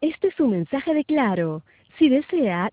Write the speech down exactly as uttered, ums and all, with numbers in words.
Este es un mensaje de Claro. Si desea,